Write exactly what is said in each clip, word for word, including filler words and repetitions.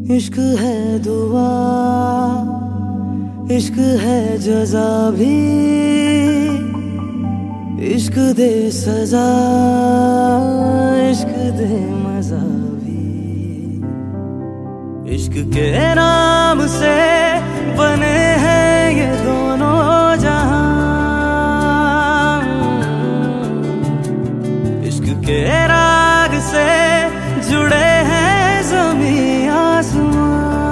इश्क है दुआ, इश्क है जज़ा भी, इश्क दे सजा, इश्क दे मजा भी। इश्क के नाम से बने हैं ये दोनों जहां, इश्क के राग से जुड़े हैं ज़मीं आसमां।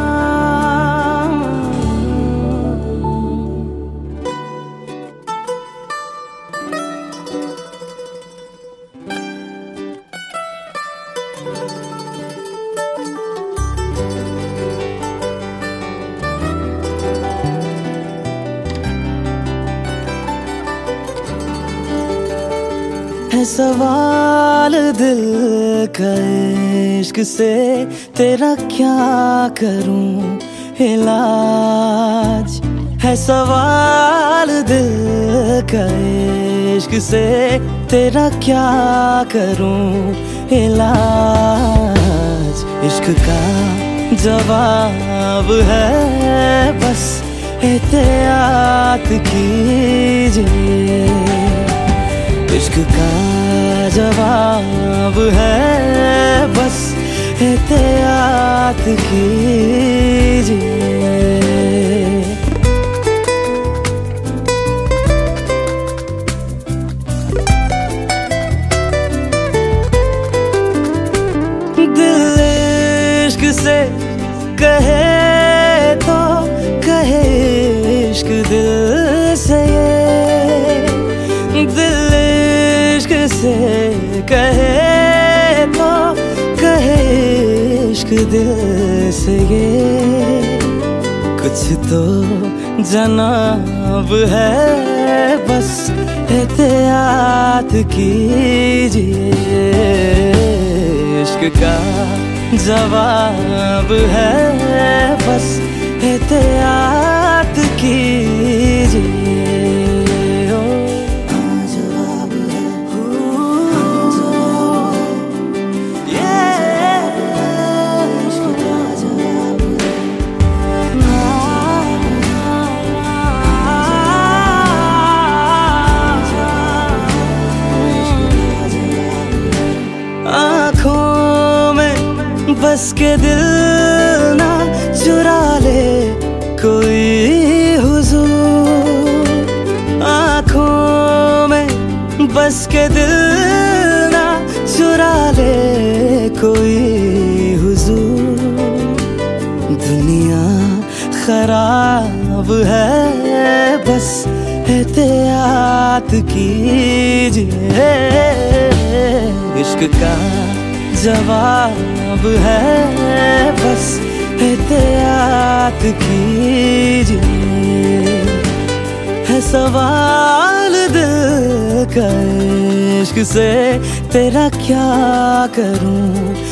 है सवाल दिल का इश्क से, तेरा क्या करूं इलाज। है सवाल दिल का इश्क से, तेरा क्या करूं इलाज। इश्क का जवाब है बस एहतियात कीजिए। इश्क का जवाब है बस एहतियात कीजिए। दिल इश्क से कहे तो कहे इश्क दिल से, दिल इश्क से कहे तो कहे इश्क दिल से। ये कुछ तो जनाब है बस एहतियात कीजिए। इश्क का जवाब है बस एहतियात कीजिए। आँखों में बस के दिल ना चुरा ले कोई हुजूर। आँखों में बस के दिल ना चुरा ले कोई हुजूर। दुनिया खराब है बस एहतियात कीजिए। इश्क का जवाब है बस एहतियात कीजिए। है सवाल दिल का इश्क से, तेरा क्या करूं